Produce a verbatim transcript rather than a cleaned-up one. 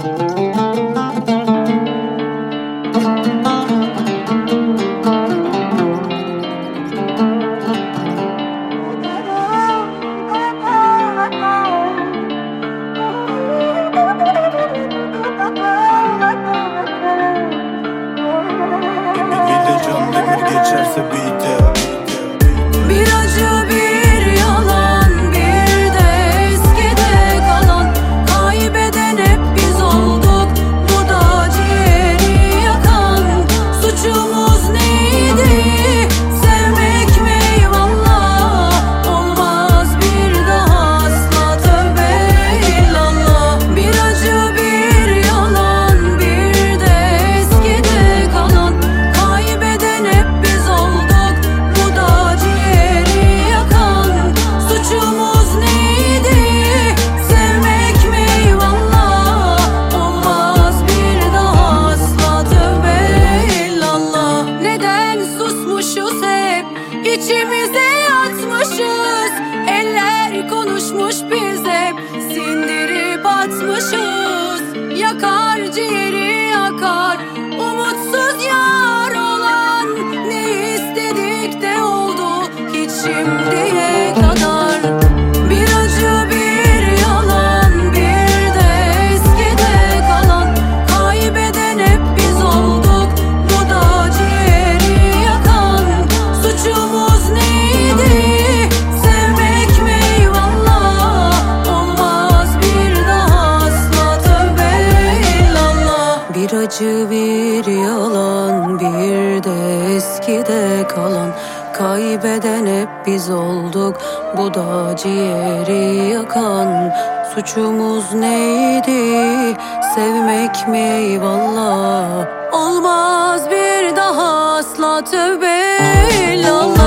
Geçerse beat'e bir acı bir yalan, bir de eskide kalan. Kaybeden hep biz olduk, bu da ciğeri yakan. Suçumuz neydi? Sevmek mi eyvallah? Olmaz bir daha asla, tövbe illallah. Bir acı bir yalan, bir de eskide kalan. Kaybeden hep biz olduk, bu da ciğeri yakan. Suçumuz neydi? Sevmek mi eyvallah? Olmaz bir daha asla, tövbe illallah. Neden susmuşuz hep, içimize yatmışız. Eller konuşmuş, biz hep sindirip atmışız. Yakar ciğeri yakar, umutsuz yar olan. Ne istedik de oldu hiç şimdiye kadar. Bir acı bir yalan, bir de eskide kalan. Kaybeden hep biz olduk, bu da ciğeri yakan. Suçumuz neydi? Sevmek mi eyvallah? Olmaz bir daha asla, tövbe illallah. Bir acı bir yalan, bir de eskide kalan. Kaybeden hep biz olduk, bu da ciğeri yakan. Suçumuz neydi? Sevmek mi eyvallah? Olmaz bir daha asla, tövbe illallah.